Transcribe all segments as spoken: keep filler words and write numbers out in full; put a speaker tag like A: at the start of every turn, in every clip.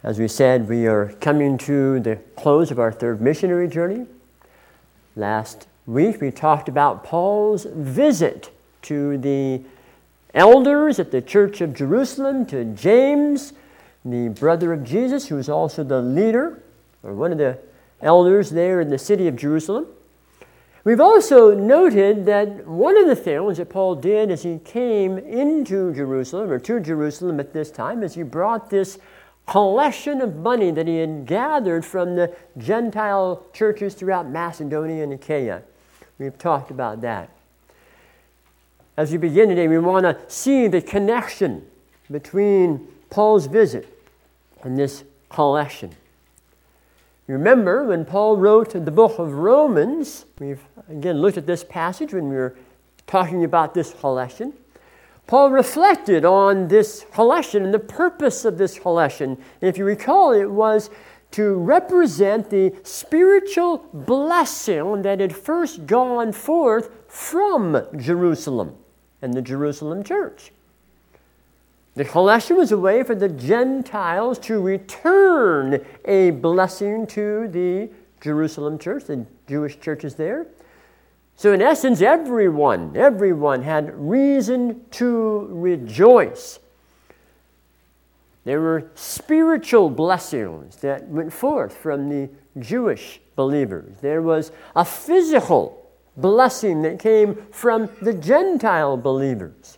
A: As we said, we are coming to the close of our third missionary journey. Last week we talked about Paul's visit to the elders at the Church of Jerusalem, to James, the brother of Jesus, who was also the leader, or one of the elders there in the city of Jerusalem. We've also noted that one of the things that Paul did as he came into Jerusalem, or to Jerusalem at this time, is he brought this collection of money that he had gathered from the Gentile churches throughout Macedonia and Achaia. We've talked about that. As we begin today, we want to see the connection between Paul's visit and this collection. You remember when Paul wrote the book of Romans, we've again looked at this passage when we were talking about this collection. Paul reflected on this collection and the purpose of this collection. And if you recall, it was to represent the spiritual blessing that had first gone forth from Jerusalem and the Jerusalem church. The collection was a way for the Gentiles to return a blessing to the Jerusalem church, the Jewish churches there. So in essence, everyone, everyone had reason to rejoice. There were spiritual blessings that went forth from the Jewish believers. There was a physical blessing that came from the Gentile believers.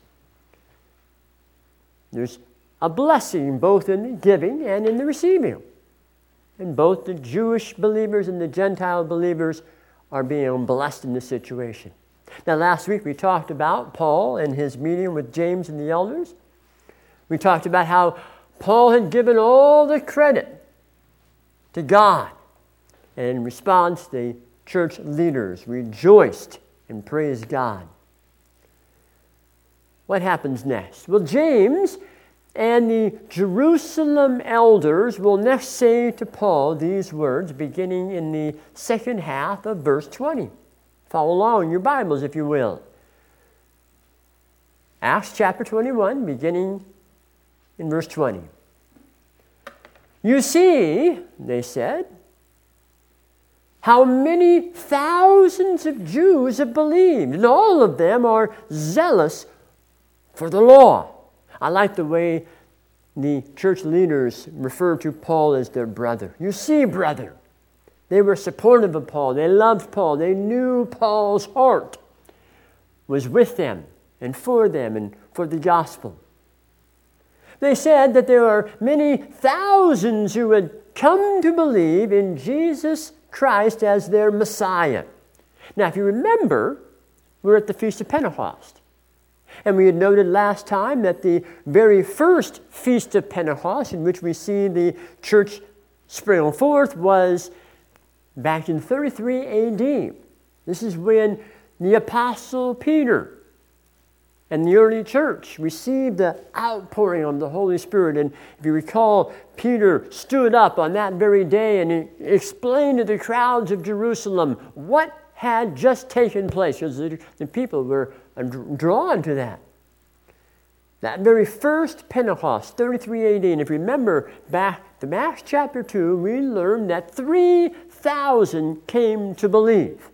A: There's a blessing both in the giving and in the receiving. And both the Jewish believers and the Gentile believers are being blessed in this situation. Now, last week we talked about Paul and his meeting with James and the elders. We talked about how Paul had given all the credit to God. And in response, the church leaders rejoiced and praised God. What happens next? Well, James and the Jerusalem elders will next say to Paul these words, beginning in the second half of verse twenty. Follow along in your Bibles, if you will. Acts chapter twenty-one, beginning in verse twenty. You see, they said, how many thousands of Jews have believed, and all of them are zealous for the law. I like the way the church leaders refer to Paul as their brother. You see, brother, they were supportive of Paul. They loved Paul. They knew Paul's heart was with them and for them and for the gospel. They said that there are many thousands who had come to believe in Jesus Christ as their Messiah. Now, if you remember, we're at the Feast of Pentecost. And we had noted last time that the very first Feast of Pentecost, in which we see the church spring forth, was back in thirty-three A D. This is when the Apostle Peter and the early church received the outpouring of the Holy Spirit. And if you recall, Peter stood up on that very day and he explained to the crowds of Jerusalem what had just taken place, because the, the people were drawn to that. That very first Pentecost, thirty-three A D, and if you remember back to Acts chapter two, we learned that three thousand came to believe.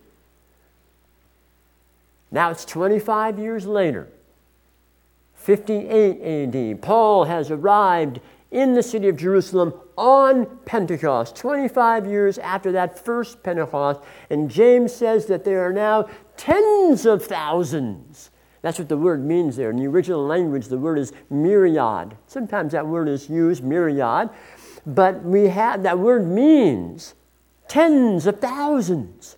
A: Now it's twenty-five years later, fifty-eight A D. Paul has arrived in the city of Jerusalem on Pentecost, twenty-five years after that first Pentecost, and James says that there are now tens of thousands. That's what the word means there. In the original language, the word is myriad. Sometimes that word is used, myriad, but we have that word means tens of thousands.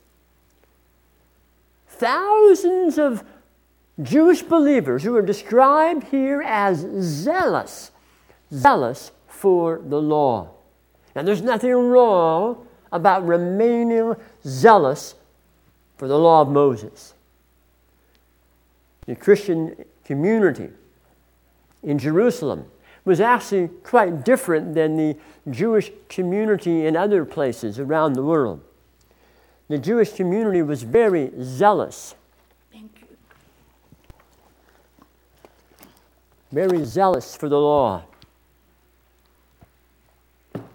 A: Thousands of Jewish believers who are described here as zealous, zealous for the law. Now, there's nothing wrong about remaining zealous for the law of Moses. The Christian community in Jerusalem was actually quite different than the Jewish community in other places around the world. The Jewish community was very zealous.
B: Thank you.
A: Very zealous for the law.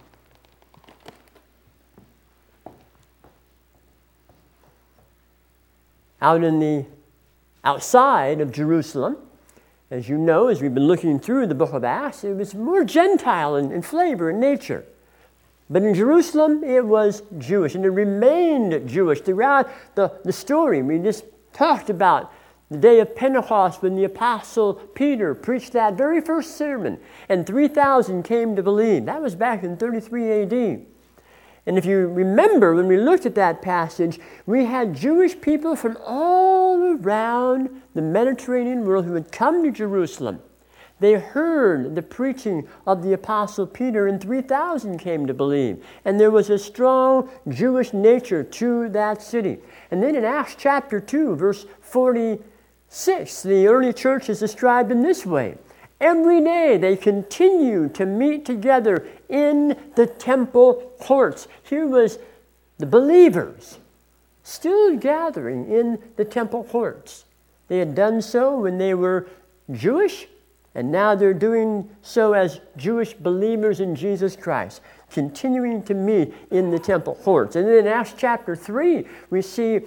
A: out in the outside of Jerusalem. As you know, as we've been looking through the book of Acts, it was more Gentile in, in flavor and nature. But in Jerusalem, it was Jewish, and it remained Jewish throughout the, the story. We just talked about the day of Pentecost when the Apostle Peter preached that very first sermon, and three thousand came to believe. That was back in thirty-three A D. And if you remember, when we looked at that passage, we had Jewish people from all around the Mediterranean world who had come to Jerusalem. They heard the preaching of the Apostle Peter, and three thousand came to believe. And there was a strong Jewish nature to that city. And then in Acts chapter two, verse forty-six, the early church is described in this way. Every day they continued to meet together in the temple courts. Here was the believers still gathering in the temple courts. They had done so when they were Jewish, and now they're doing so as Jewish believers in Jesus Christ, continuing to meet in the temple courts. And then in Acts chapter three, we see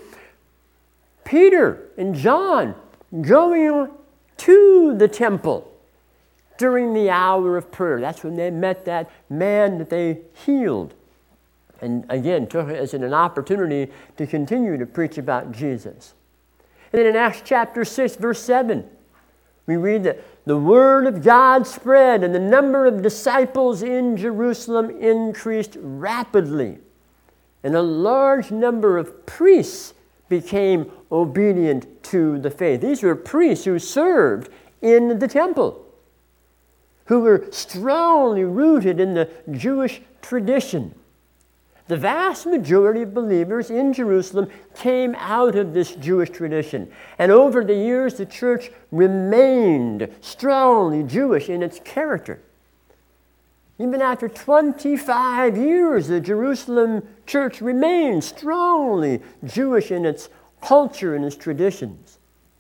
A: Peter and John going to the temple during the hour of prayer. That's when they met that man that they healed. And again, took it as an opportunity to continue to preach about Jesus. And then in Acts chapter six, verse seven, we read that the word of God spread and the number of disciples in Jerusalem increased rapidly. And a large number of priests became obedient to the faith. These were priests who served in the temple, who were strongly rooted in the Jewish tradition. The vast majority of believers in Jerusalem came out of this Jewish tradition. And over the years, the church remained strongly Jewish in its character. Even after twenty-five years, the Jerusalem church remained strongly Jewish in its culture and its traditions.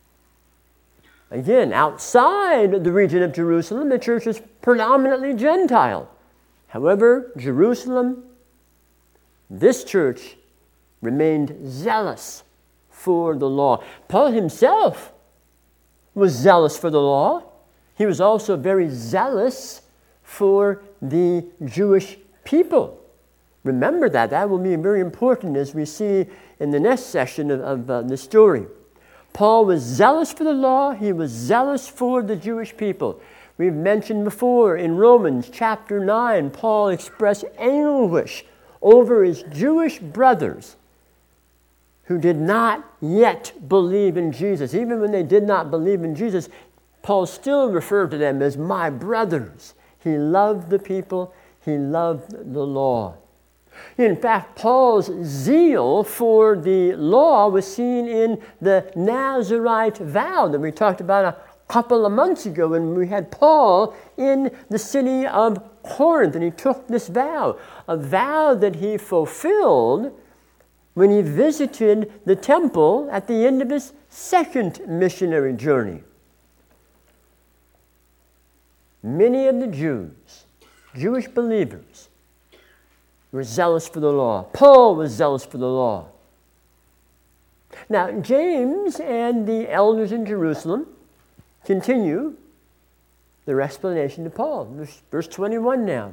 A: Again, outside the region of Jerusalem, the church is predominantly Gentile. However, Jerusalem, this church remained zealous for the law. Paul himself was zealous for the law. He was also very zealous for the Jewish people. Remember that. That will be very important as we see in the next section of, of uh, the story. Paul was zealous for the law. He was zealous for the Jewish people. We've mentioned before in Romans chapter nine, Paul expressed anguish over his Jewish brothers who did not yet believe in Jesus. Even when they did not believe in Jesus, Paul still referred to them as my brothers. He loved the people. He loved the law. In fact, Paul's zeal for the law was seen in the Nazirite vow that we talked about a couple of months ago when we had Paul in the city of Corinth, and he took this vow, a vow that he fulfilled when he visited the temple at the end of his second missionary journey. Many of the Jews, Jewish believers, were zealous for the law. Paul was zealous for the law. Now, James and the elders in Jerusalem continue their explanation to Paul. Verse, verse twenty-one now.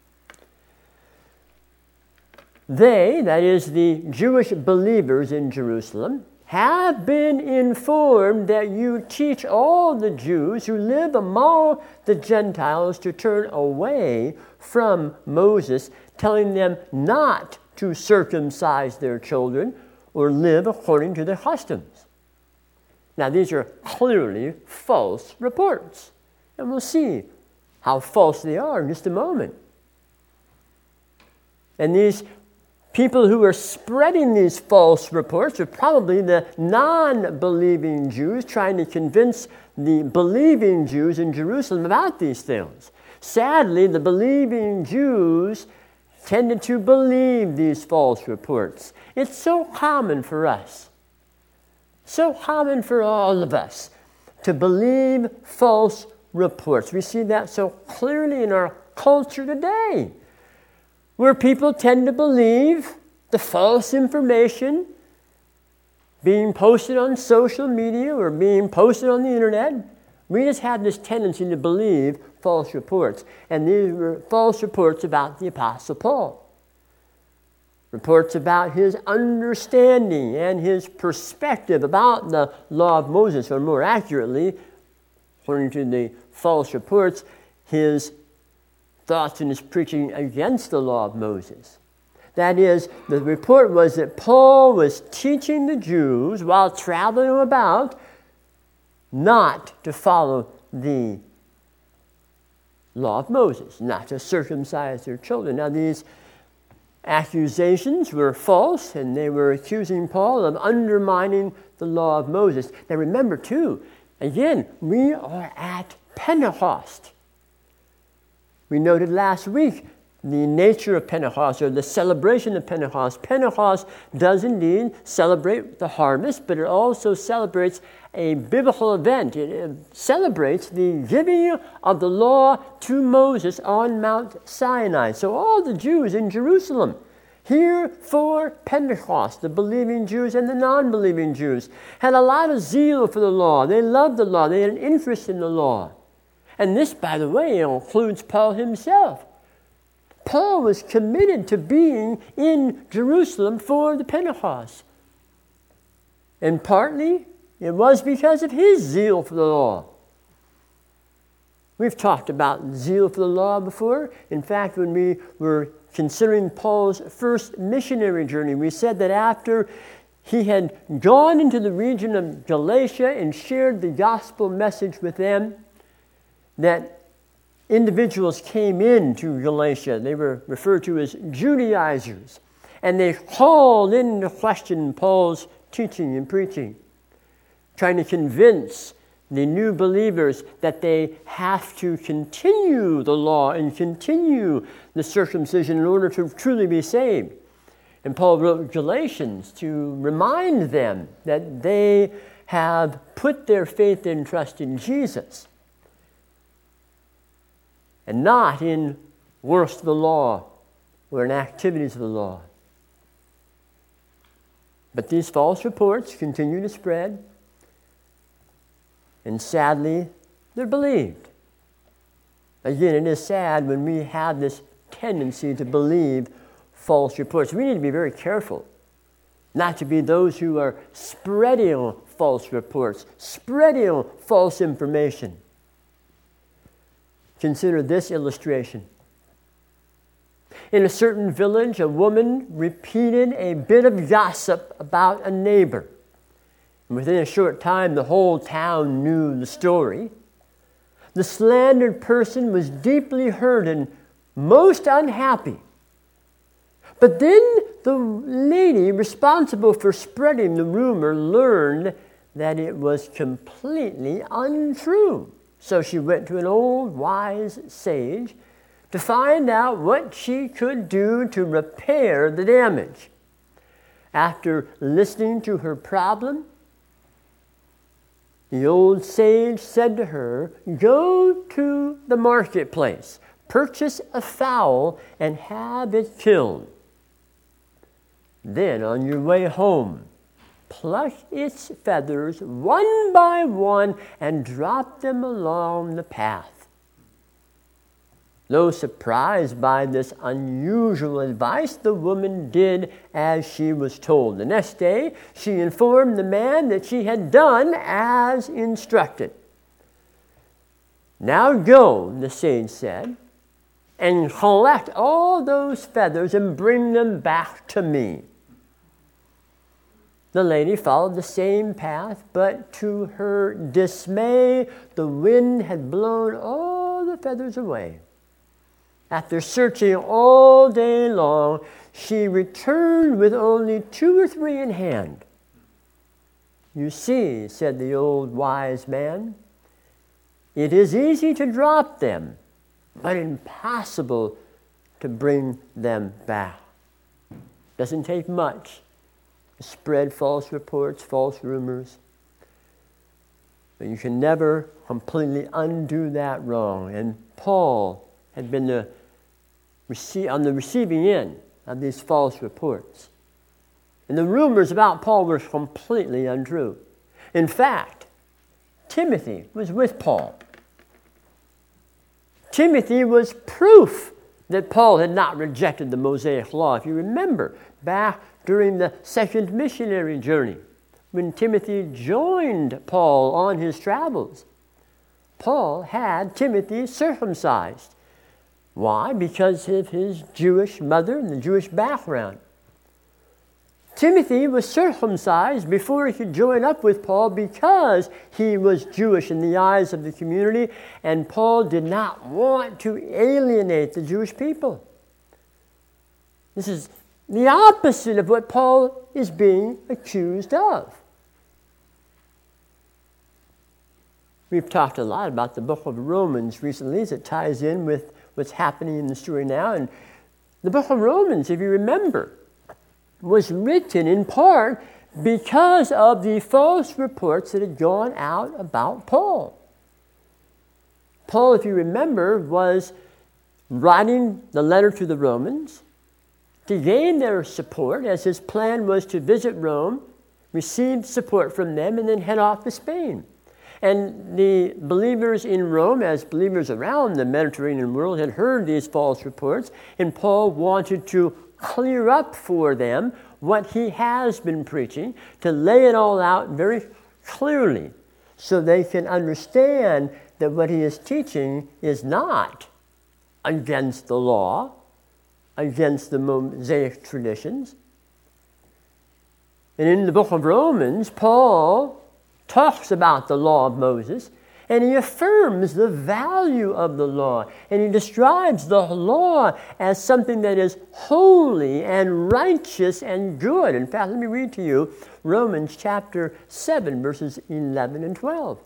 A: They, that is the Jewish believers in Jerusalem, have been informed that you teach all the Jews who live among the Gentiles to turn away from Moses, telling them not to circumcise their children or live according to their customs. Now, these are clearly false reports, and we'll see how false they are in just a moment. And these people who are spreading these false reports are probably the non-believing Jews trying to convince the believing Jews in Jerusalem about these things. Sadly, the believing Jews tended to believe these false reports. It's so common for us, so common for all of us to believe false reports. We see that so clearly in our culture today, where people tend to believe the false information being posted on social media or being posted on the internet. We just had this tendency to believe false reports. And these were false reports about the Apostle Paul. Reports about his understanding and his perspective about the law of Moses, or more accurately, according to the false reports, his thoughts and his preaching against the law of Moses. That is, the report was that Paul was teaching the Jews while traveling about not to follow the law of Moses, not to circumcise their children. Now, these accusations were false, and they were accusing Paul of undermining the law of Moses. Now, remember, too, again, we are at Pentecost. We noted last week the nature of Pentecost, or the celebration of Pentecost. Pentecost does indeed celebrate the harvest, but it also celebrates a biblical event. It celebrates the giving of the law to Moses on Mount Sinai. So all the Jews in Jerusalem, here for Pentecost, the believing Jews and the non-believing Jews, had a lot of zeal for the law. They loved the law. They had an interest in the law. And this, by the way, includes Paul himself. Paul was committed to being in Jerusalem for the Pentecost. And partly, it was because of his zeal for the law. We've talked about zeal for the law before. In fact, when we were considering Paul's first missionary journey, we said that after he had gone into the region of Galatia and shared the gospel message with them, that individuals came into Galatia. They were referred to as Judaizers. And they called into question Paul's teaching and preaching, trying to convince the new believers that they have to continue the law and continue the circumcision in order to truly be saved. And Paul wrote Galatians to remind them that they have put their faith and trust in Jesus, and not in works of the law or in activities of the law. But these false reports continue to spread, and sadly, they're believed. Again, it is sad when we have this tendency to believe false reports. We need to be very careful not to be those who are spreading false reports, spreading false information. Consider this illustration. In a certain village, a woman repeated a bit of gossip about a neighbor. And within a short time, the whole town knew the story. The slandered person was deeply hurt and most unhappy. But then the lady responsible for spreading the rumor learned that it was completely untrue. So she went to an old wise sage to find out what she could do to repair the damage. After listening to her problem, the old sage said to her, "Go to the marketplace, purchase a fowl, and have it killed. Then on your way home, pluck its feathers one by one and drop them along the path." Though surprised by this unusual advice, the woman did as she was told. The next day, she informed the man that she had done as instructed. "Now go," the sage said, "and collect all those feathers and bring them back to me." The lady followed the same path, but to her dismay, the wind had blown all the feathers away. After searching all day long, she returned with only two or three in hand. "You see," said the old wise man, "it is easy to drop them, but impossible to bring them back." Doesn't take much to spread false reports, false rumors. But you can never completely undo that wrong. And Paul had been the, on the receiving end of these false reports. And the rumors about Paul were completely untrue. In fact, Timothy was with Paul. Timothy was proof that Paul had not rejected the Mosaic law. If you remember, back during the second missionary journey, when Timothy joined Paul on his travels, Paul had Timothy circumcised. Why? Because of his Jewish mother and the Jewish background. Timothy was circumcised before he could join up with Paul because he was Jewish in the eyes of the community, and Paul did not want to alienate the Jewish people. This is the opposite of what Paul is being accused of. We've talked a lot about the book of Romans recently as it ties in with what's happening in the story now. And the book of Romans, if you remember, was written in part because of the false reports that had gone out about Paul. Paul, if you remember, was writing the letter to the Romans to gain their support, as his plan was to visit Rome, receive support from them, and then head off to Spain. And the believers in Rome, as believers around the Mediterranean world, had heard these false reports, and Paul wanted to clear up for them what he has been preaching, to lay it all out very clearly so they can understand that what he is teaching is not against the law, against the Mosaic traditions. And in the book of Romans, Paul talks about the law of Moses, and he affirms the value of the law. And he describes the law as something that is holy and righteous and good. In fact, let me read to you Romans chapter seven, verses eleven and twelve.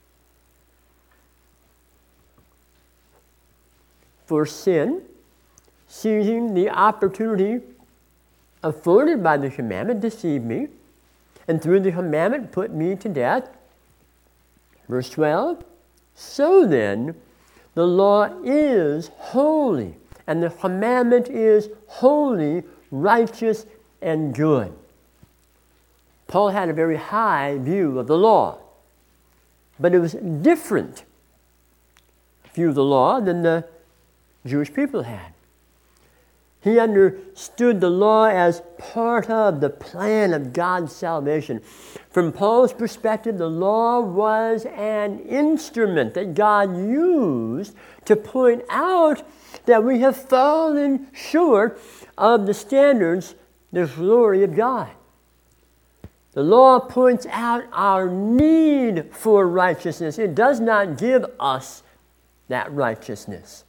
A: For sin, seizing the opportunity afforded by the commandment, deceived me, and through the commandment put me to death. Verse twelve, so then the law is holy, and the commandment is holy, righteous, and good. Paul had a very high view of the law, but it was a different view of the law than the Jewish people had. He understood the law as part of the plan of God's salvation. From Paul's perspective, the law was an instrument that God used to point out that we have fallen short of the standards, the glory of God. The law points out our need for righteousness. It does not give us that righteousness.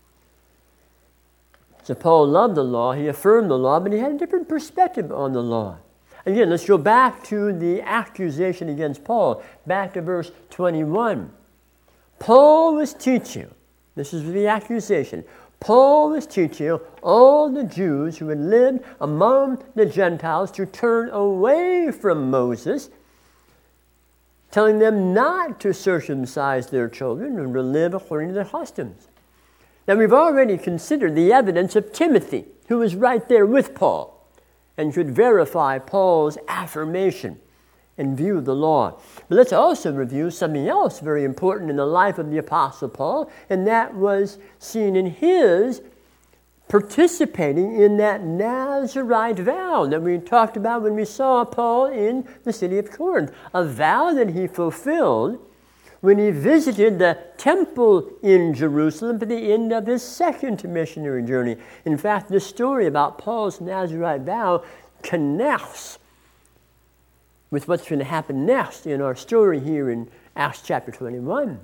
A: So Paul loved the law, he affirmed the law, but he had a different perspective on the law. Again, let's go back to the accusation against Paul, back to verse twenty-one. Paul was teaching, this is the accusation, Paul was teaching all the Jews who had lived among the Gentiles to turn away from Moses, telling them not to circumcise their children and to live according to their customs. Now, we've already considered the evidence of Timothy, who was right there with Paul and could verify Paul's affirmation and view of the law. But let's also review something else very important in the life of the Apostle Paul, and that was seen in his participating in that Nazirite vow that we talked about when we saw Paul in the city of Corinth, a vow that he fulfilled when he visited the temple in Jerusalem at the end of his second missionary journey. In fact, this story about Paul's Nazirite vow connects with what's going to happen next in our story here in Acts chapter twenty-one.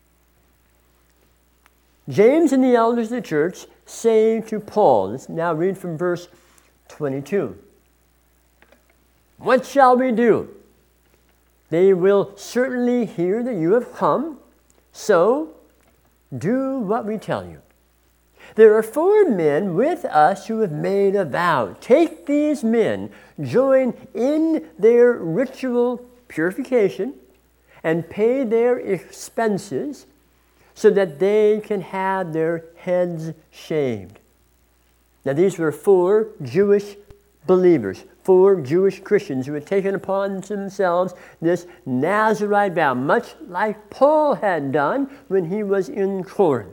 A: James and the elders of the church say to Paul, let's now read from verse twenty-two. What shall we do? They will certainly hear that you have come, so do what we tell you. There are four men with us who have made a vow. Take these men, join in their ritual purification, and pay their expenses so that they can have their heads shaved. Now, these were four Jewish believers, four Jewish Christians who had taken upon themselves this Nazirite vow, much like Paul had done when he was in Corinth.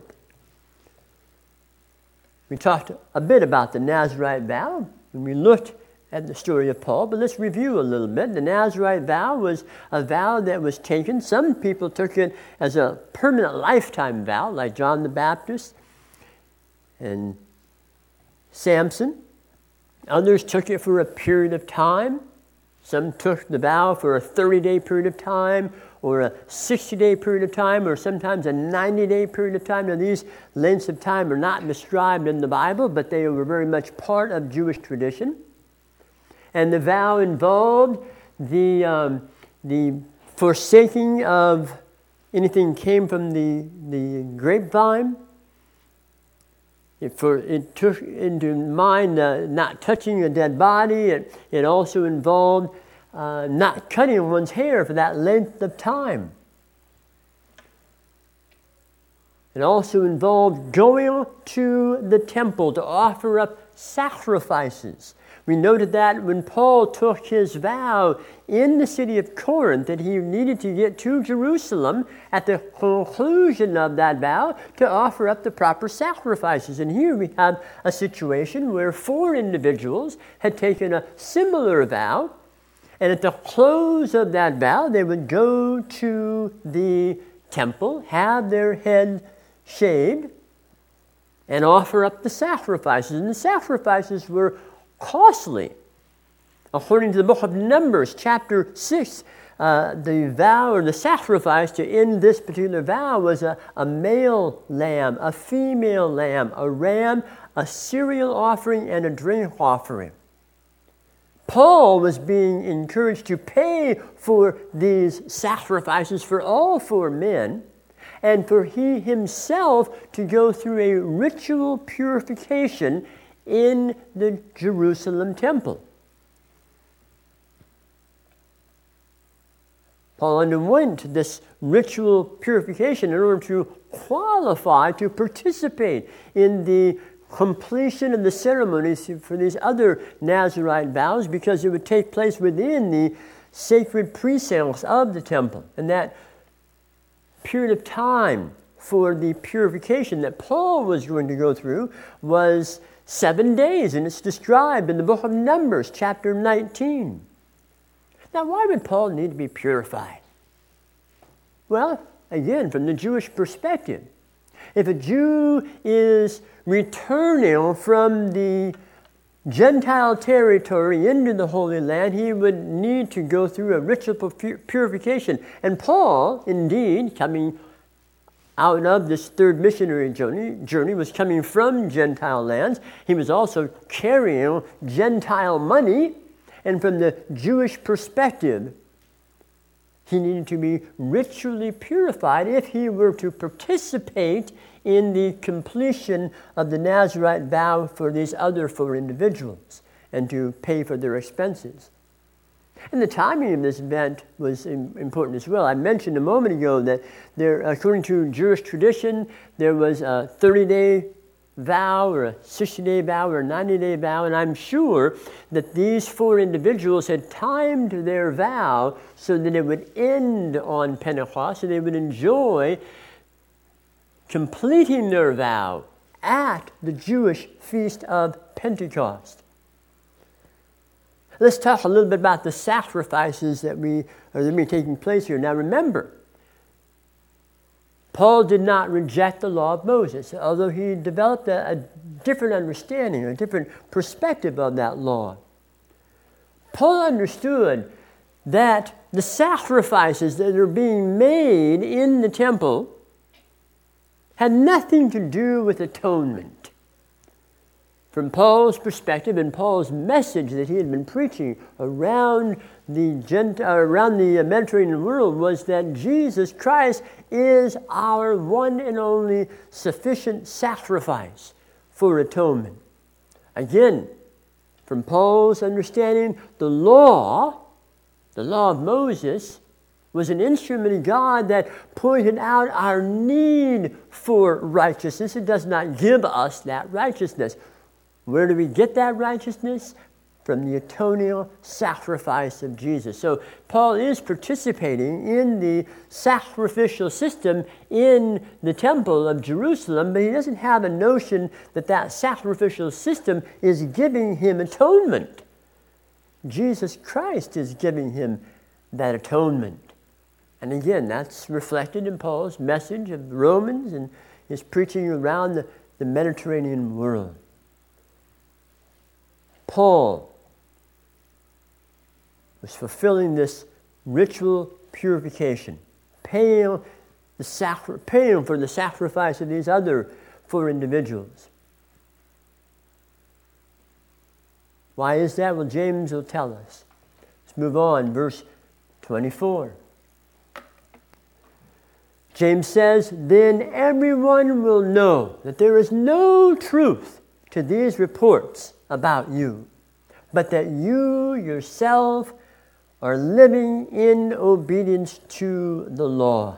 A: We talked a bit about the Nazirite vow when we looked at the story of Paul, but let's review a little bit. The Nazirite vow was a vow that was taken. Some people took it as a permanent lifetime vow, like John the Baptist and Samson. Others took it for a period of time. Some took the vow for a thirty-day period of time, or a sixty-day period of time, or sometimes a ninety-day period of time. Now, these lengths of time are not described in the Bible, but they were very much part of Jewish tradition. And the vow involved the, um, the forsaking of anything came from the, the grapevine. It, for, it took into mind uh, not touching a dead body. It, it also involved uh, not cutting one's hair for that length of time. It also involved going to the temple to offer up sacrifices. We noted that when Paul took his vow in the city of Corinth, that he needed to get to Jerusalem at the conclusion of that vow to offer up the proper sacrifices. And here we have a situation where four individuals had taken a similar vow, and at the close of that vow, they would go to the temple, have their head shaved, and offer up the sacrifices. And the sacrifices were costly. According to the book of Numbers, chapter six, uh, the vow or the sacrifice to end this particular vow was a, a male lamb, a female lamb, a ram, a cereal offering, and a drink offering. Paul was being encouraged to pay for these sacrifices for all four men, and for he himself to go through a ritual purification in the Jerusalem temple. Paul underwent this ritual purification in order to qualify to participate in the completion of the ceremonies for these other Nazirite vows, because it would take place within the sacred precincts of the temple. And that period of time for the purification that Paul was going to go through was seven days, and it's described in the book of Numbers, chapter nineteen. Now, why would Paul need to be purified? Well, again, from the Jewish perspective, if a Jew is returning from the Gentile territory into the Holy Land, he would need to go through a ritual purification. And Paul, indeed, coming out of this third missionary journey, journey, was coming from Gentile lands. He was also carrying Gentile money, and from the Jewish perspective, he needed to be ritually purified if he were to participate in the completion of the Nazirite vow for these other four individuals and to pay for their expenses. And the timing of this event was important as well. I mentioned a moment ago that there, according to Jewish tradition, there was a thirty-day vow or a sixty-day vow or a ninety-day vow, and I'm sure that these four individuals had timed their vow so that it would end on Pentecost, so they would enjoy completing their vow at the Jewish feast of Pentecost. Let's talk a little bit about the sacrifices that we are that are taking place here. Now remember, Paul did not reject the law of Moses, although he developed a, a different understanding, a different perspective of that law. Paul understood that the sacrifices that are being made in the temple had nothing to do with atonement. From Paul's perspective and Paul's message that he had been preaching around the Gent- uh, around the Mediterranean world was that Jesus Christ is our one and only sufficient sacrifice for atonement. Again, from Paul's understanding, the law, the law of Moses, was an instrument of God that pointed out our need for righteousness. It does not give us that righteousness. Where do we get that righteousness? from the atoning sacrifice of Jesus. So Paul is participating in the sacrificial system in the temple of Jerusalem, but he doesn't have a notion that that sacrificial system is giving him atonement. Jesus Christ is giving him that atonement. And again, that's reflected in Paul's message of Romans and his preaching around the, the Mediterranean world. Paul was fulfilling this ritual purification, paying, the sacri- paying for the sacrifice of these other four individuals. Why is that? Well, James will tell us. Let's move on, verse twenty-four. James says, "Then everyone will know that there is no truth to these reports about you, but that you yourself are living in obedience to the law."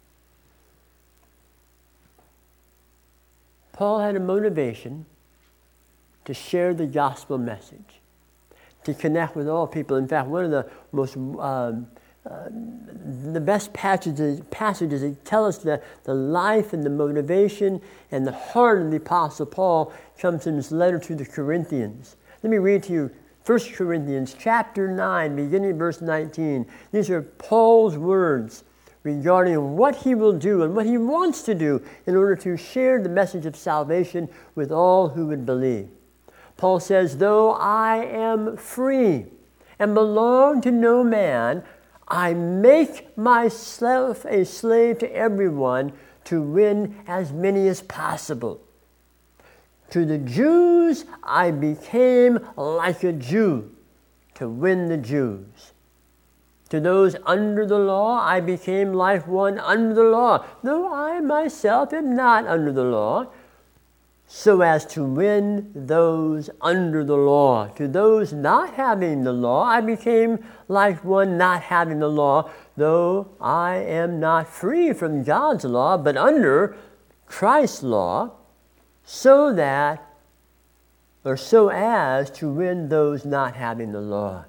A: Paul had a motivation to share the gospel message, to connect with all people. In fact, one of the most um, uh, the best passages passages that tell us the, the life and the motivation and the heart of the Apostle Paul comes in his letter to the Corinthians. Let me read to you First Corinthians chapter nine, beginning verse nineteen. These are Paul's words regarding what he will do and what he wants to do in order to share the message of salvation with all who would believe. Paul says, "Though I am free and belong to no man, I make myself a slave to everyone to win as many as possible. To the Jews, I became like a Jew to win the Jews. To those under the law, I became like one under the law, though I myself am not under the law, so as to win those under the law. To those not having the law, I became like one not having the law, though I am not free from God's law, but under Christ's law, so that, or so as to win those not having the law."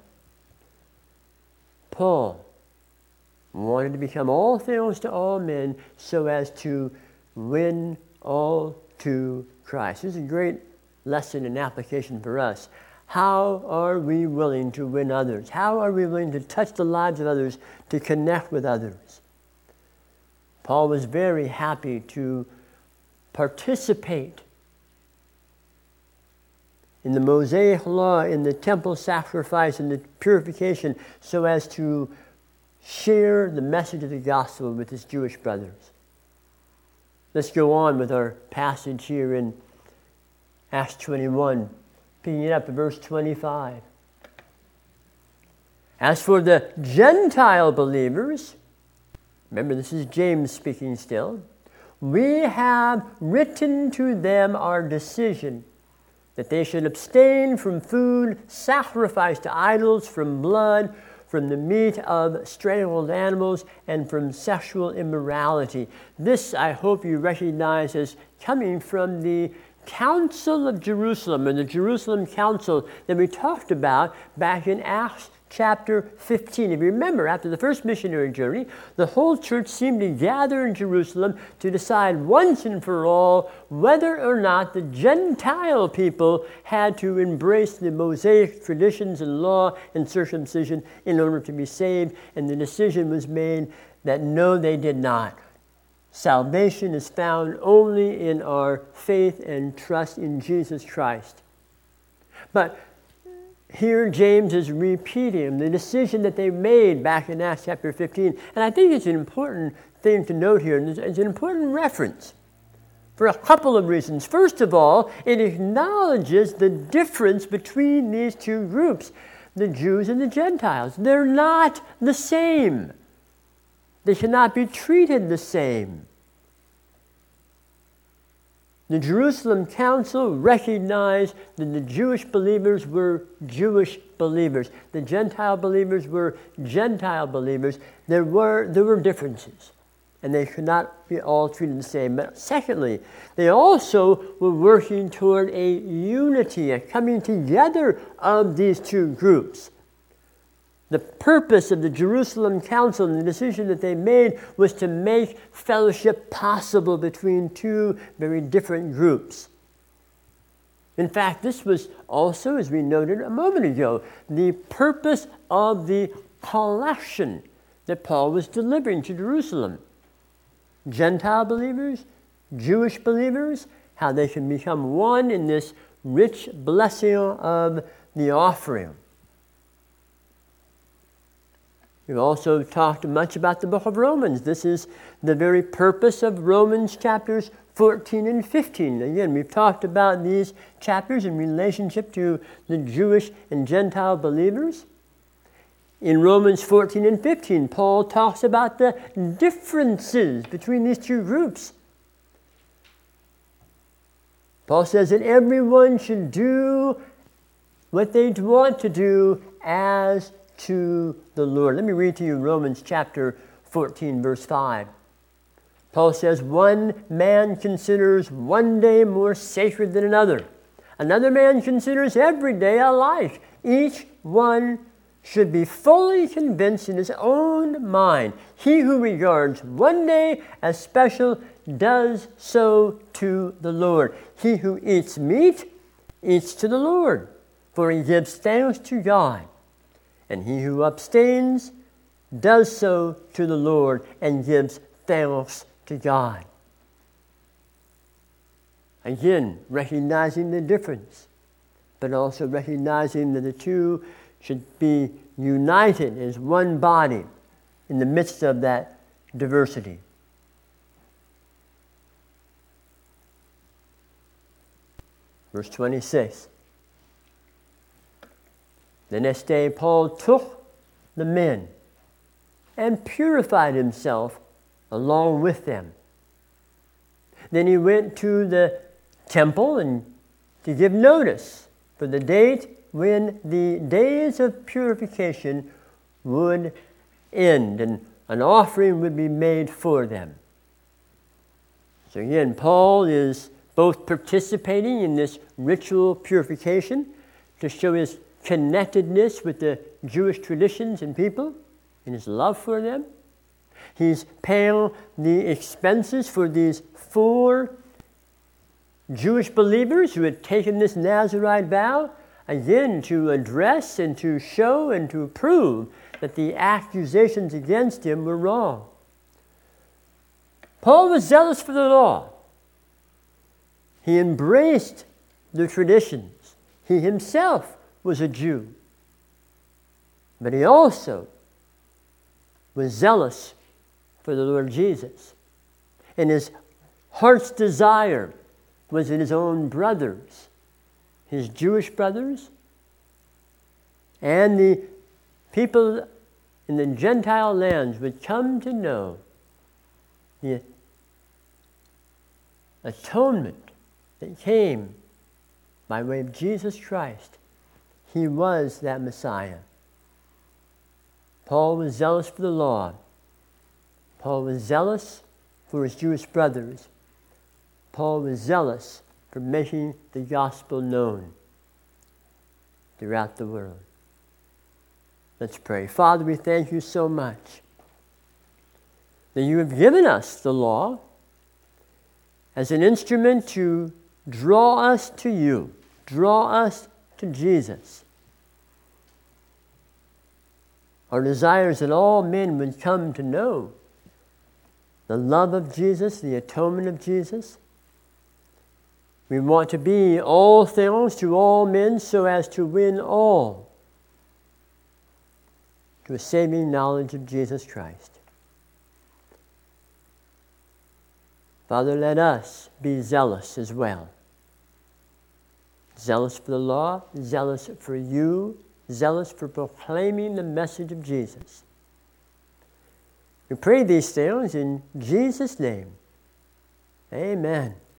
A: Paul wanted to become all things to all men so as to win all to Christ. This is a great lesson and application for us. How are we willing to win others? How are we willing to touch the lives of others, to connect with others? Paul was very happy to participate in the Mosaic law, in the temple sacrifice, in the purification, so as to share the message of the gospel with his Jewish brothers. Let's go on with our passage here in Acts twenty-one, picking it up at verse twenty-five. "As for the Gentile believers," remember this is James speaking still, "we have written to them our decision, that they should abstain from food sacrificed to idols, from blood, from the meat of strangled animals, and from sexual immorality." This, I hope you recognize as coming from the Council of Jerusalem, or the Jerusalem Council that we talked about back in Acts chapter fifteen. If you remember, after the first missionary journey, the whole church seemed to gather in Jerusalem to decide once and for all whether or not the Gentile people had to embrace the Mosaic traditions and law and circumcision in order to be saved. And the decision was made that no, they did not. Salvation is found only in our faith and trust in Jesus Christ. But here James is repeating the decision that they made back in Acts chapter fifteen. And I think it's an important thing to note here, and it's an important reference for a couple of reasons. First of all, it acknowledges the difference between these two groups, the Jews and the Gentiles. They're not the same. They cannot be treated the same. The Jerusalem Council recognized that the Jewish believers were Jewish believers. The Gentile believers were Gentile believers. There were, there were differences. and they could not be all treated the same. But secondly, they also were working toward a unity, a coming together of these two groups. The purpose of the Jerusalem Council and the decision that they made was to make fellowship possible between two very different groups. In fact, this was also, as we noted a moment ago, the purpose of the collection that Paul was delivering to Jerusalem. Gentile believers, Jewish believers, how they can become one in this rich blessing of the offering. We've also talked much about the book of Romans. This is the very purpose of Romans chapters fourteen and fifteen. Again, we've talked about these chapters in relationship to the Jewish and Gentile believers. In Romans fourteen and fifteen, Paul talks about the differences between these two groups. Paul says that everyone should do what they want to do as to the Lord. Let me read to you Romans chapter fourteen, verse five. Paul says, one man considers one day more sacred than another. Another man considers every day alike. Each one should be fully convinced in his own mind. He who regards one day as special does so to the Lord. He who eats meat eats to the Lord, for he gives thanks to God. And he who abstains does so to the Lord and gives thanks to God. Again, recognizing the difference, but also recognizing that the two should be united as one body in the midst of that diversity. Verse twenty-six. The next day Paul took the men and purified himself along with them. Then he went to the temple and to give notice for the date when the days of purification would end and an offering would be made for them. So again, Paul is both participating in this ritual purification to show his connectedness with the Jewish traditions and people and his love for them. He's paying the expenses for these four Jewish believers who had taken this Nazirite vow, again to address and to show and to prove that the accusations against him were wrong. Paul was zealous for the law. He embraced the traditions. He himself was a Jew. But he also was zealous for the Lord Jesus. And his heart's desire was in his own brothers, his Jewish brothers, and the people in the Gentile lands would come to know the atonement that came by way of Jesus Christ. He was that Messiah. Paul was zealous for the law. Paul was zealous for his Jewish brothers. Paul was zealous for making the gospel known throughout the world. Let's pray. Father, we thank you so much that you have given us the law as an instrument to draw us to you, draw us to Jesus. Our desire is that all men would come to know the love of Jesus, the atonement of Jesus. We want to be all things to all men so as to win all to a saving knowledge of Jesus Christ. Father, let us be zealous as well. Zealous for the law, zealous for you, zealous for proclaiming the message of Jesus. We pray these things in Jesus' name. Amen.